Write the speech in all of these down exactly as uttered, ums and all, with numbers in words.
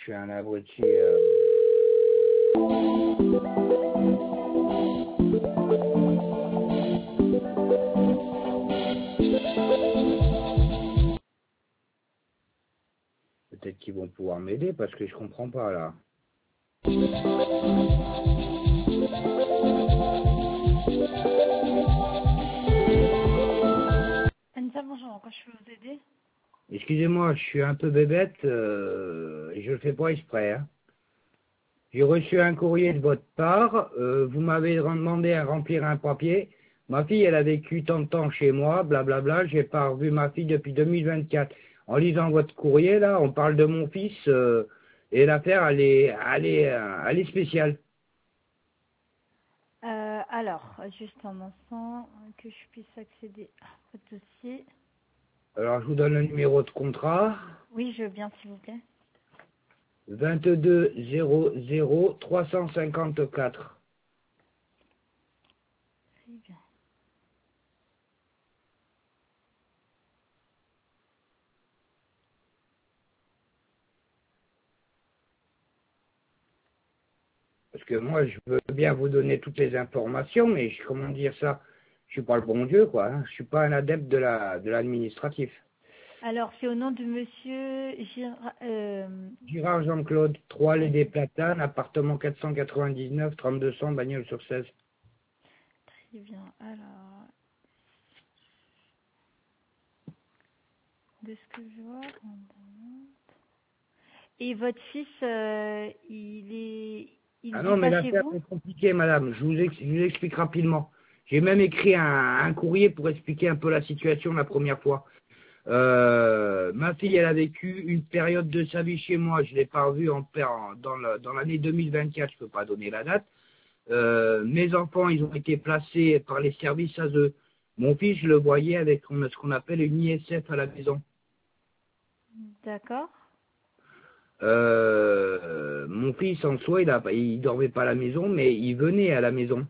suis un abruti. Euh... Peut-être qu'ils vont pouvoir m'aider parce que je comprends pas là. Anita, bonjour, quand je peux vous aider? Excusez-moi, je suis un peu bébête euh, et je le fais pas exprès. Hein. J'ai reçu un courrier de votre part, euh, vous m'avez demandé à remplir un papier. Ma fille, elle a vécu tant de temps chez moi, blablabla, j'ai pas revu ma fille depuis deux mille vingt-quatre. En lisant votre courrier, là, on parle de mon fils, euh, et l'affaire, elle est, elle est, euh, elle est spéciale. Euh, alors, juste un instant, que je puisse accéder à votre dossier. Alors, je vous donne le numéro de contrat. Oui, je veux bien, s'il vous plaît. vingt-deux zéro zéro trois cent cinquante-quatre. Très bien. Parce que moi, je veux bien vous donner toutes les informations, mais je- comment dire ça? Je suis pas le bon Dieu, quoi. Hein. Je suis pas un adepte de la de l'administratif. Alors, c'est au nom de monsieur Gira... Euh... Girard Jean-Claude, trois allée Oui, des Platanes, appartement quatre cent quatre-vingt-dix-neuf, trente-deux cents, Bagnols-sur-Cèze. très bien. Alors, de ce que je vois... Et votre fils, euh, il est... Il Ah vit non, mais pas chez l'affaire vous? est compliquée, madame. Je vous, ex- je vous explique rapidement. J'ai même écrit un, un courrier pour expliquer un peu la situation la première fois. Euh, ma fille, elle a vécu une période de sa vie chez moi. Je l'ai pas revue en, per- en- dans le- dans l'année deux mille vingt-quatre. Je peux pas donner la date. Euh, mes enfants, ils ont été placés par les services à eux. Mon fils, je le voyais avec ce qu'on appelle une I S F à la maison. D'accord. Euh, mon fils, en soi, il a, il dormait pas à la maison, mais il venait à la maison.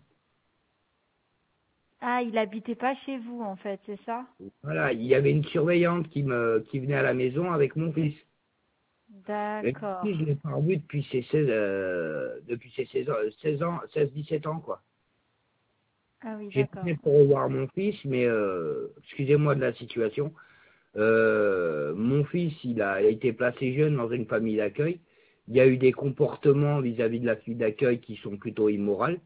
Ah, il habitait pas chez vous, en fait, c'est ça? Voilà, il y avait une surveillante qui me, qui venait à la maison avec mon fils. Mais mon D'accord. fils, je l'ai pas revu depuis ses seize, euh, depuis ses seize ans, seize ans, seize, dix-sept ans, quoi. Ah oui, J'ai d'accord. fait pour revoir mon fils, mais euh, excusez-moi de la situation. Euh, mon fils, il a été placé jeune dans une famille d'accueil. Il y a eu des comportements vis-à-vis de la famille d'accueil qui sont plutôt immoraux.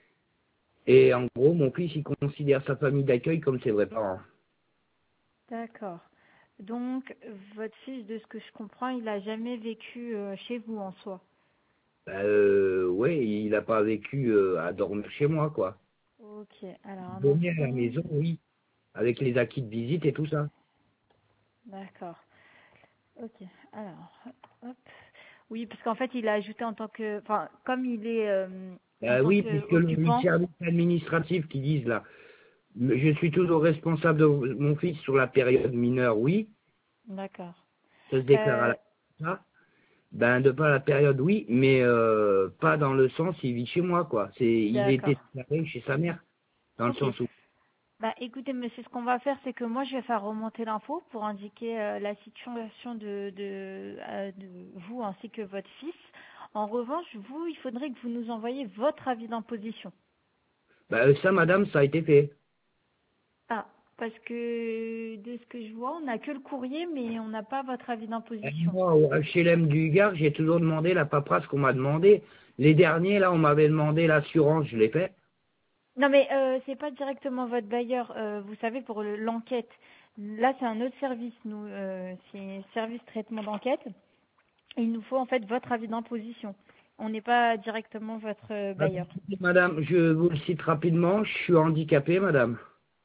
Et en gros, mon fils, il considère sa famille d'accueil comme ses vrais parents. D'accord. Donc, votre fils, de ce que je comprends, il n'a jamais vécu euh, chez vous en soi. Bah, euh, ouais, il n'a pas vécu euh, à dormir chez moi, quoi. Ok, alors un Dormir à la instant. maison, oui, avec les acquis de visite et tout ça. D'accord. Ok, alors, hop. Oui, parce qu'en fait, il a ajouté en tant que... Enfin, comme il est euh, en Euh, tant oui, puisque le, le qu'occupant. service administratif qui disent là, je suis toujours responsable de mon fils sur la période mineure, oui, D'accord. ça se déclare à Euh, la ça. Ben, de par la période, oui, mais euh, pas dans le sens il vit chez moi, quoi. C'est, il était d'accord. déclaré chez sa mère, dans le Ok. sens où. Bah, écoutez, monsieur, ce qu'on va faire, c'est que moi, je vais faire remonter l'info pour indiquer euh, la situation de, de, euh, de vous ainsi que votre fils. En revanche, vous, il faudrait que vous nous envoyiez votre avis d'imposition. Ben, ça, madame, ça a été fait. Ah, parce que de ce que je vois, on n'a que le courrier, mais on n'a pas votre avis Ben, d'imposition. moi, au H L M du Gard, j'ai toujours demandé la paperasse qu'on m'a demandé. Les derniers, là, on m'avait demandé l'assurance, je l'ai fait. Non, mais euh, c'est pas directement votre bailleur. Euh, vous savez, pour le- l'enquête, là, c'est un autre service. Nous, euh, c'est service traitement d'enquête. Il nous faut en fait votre avis d'imposition. On n'est pas directement votre euh, Ah, bailleur. madame, je vous le cite rapidement, je suis handicapé, madame.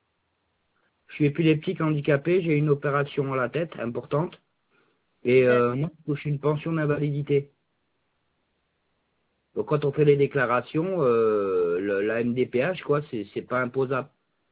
Je suis épileptique handicapé, j'ai une opération à la tête importante. Et D'ac- euh, moi, je touche une pension d'invalidité. Donc quand on fait les déclarations, euh, le- la M D P H, quoi, c'est c'est pas imposable.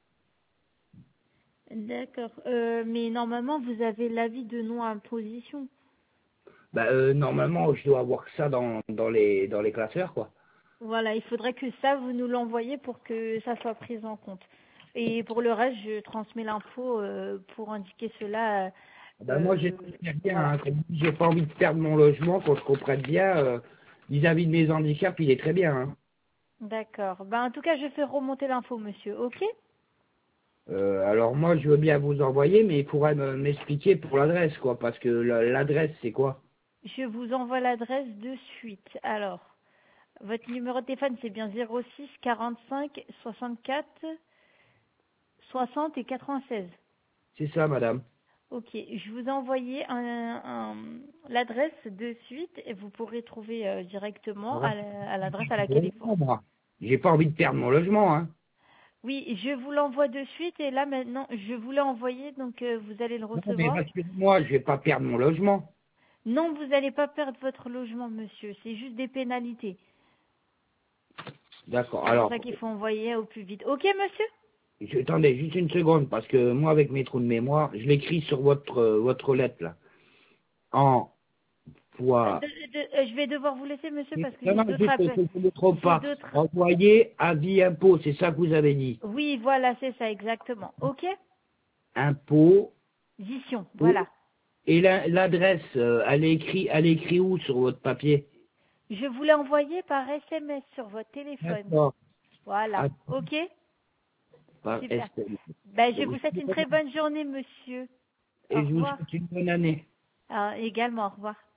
D'accord. Euh, mais normalement, vous avez l'avis de non-imposition. Bah, euh, normalement, je dois avoir que ça dans, dans les dans les classeurs, quoi. Voilà, il faudrait que ça, vous nous l'envoyez pour que ça soit pris en compte. Et pour le reste, je transmets l'info euh, pour indiquer cela Ben moi, Euh, j'espère bien, voilà. hein, comme dit, j'ai pas envie de perdre mon logement, qu'on se comprenne bien, euh, vis-à-vis de mes handicaps, il est très bien, hein. D'accord. Ben, en tout cas, je fais remonter l'info, monsieur. Ok? Euh, alors moi, je veux bien vous envoyer, mais il faudrait me- m'expliquer pour l'adresse, quoi, parce que la- l'adresse, c'est quoi? Je vous envoie l'adresse de suite. Alors, votre numéro de téléphone, c'est bien zéro six quarante-cinq soixante-quatre soixante et quatre-vingt-seize. C'est ça, madame. Ok, je vous ai envoyé un, un- l'adresse de suite et vous pourrez trouver euh, directement à la- à l'adresse à laquelle il faut. Moi, j'ai pas envie de perdre mon logement, hein. Oui, je vous l'envoie de suite et là maintenant, je vous l'ai envoyé, donc euh, vous allez le Non, mais recevoir. rassurez-moi, je vais pas perdre mon logement. Non, vous n'allez pas perdre votre logement, monsieur. C'est juste des pénalités. D'accord. C'est pour Alors, ça qu'il faut envoyer au plus vite. Ok, monsieur? je- attendez juste une seconde, parce que moi, avec mes trous de mémoire, je l'écris sur votre euh, votre lettre là. En Euh, fois. de- de- euh, je vais devoir vous laisser, monsieur, parce que Non, j'ai non, d'autres juste, que appels. je ne me trompe J'ai pas. d'autres. Envoyer avis impôt, c'est ça que vous avez dit. Oui, voilà, c'est ça, exactement. Ok? Impôt. Zition, Et voilà. et la- l'adresse, euh, elle est écrit, elle est écrit où sur votre papier? Je vous l'ai envoyé par S M S sur votre téléphone. D'accord. Voilà. À- Ok? Par Super. S M S. Ben, je Donc, vous souhaite une très bonne journée, monsieur. Au et je vous revoir. souhaite une bonne année. Ah, également, au revoir.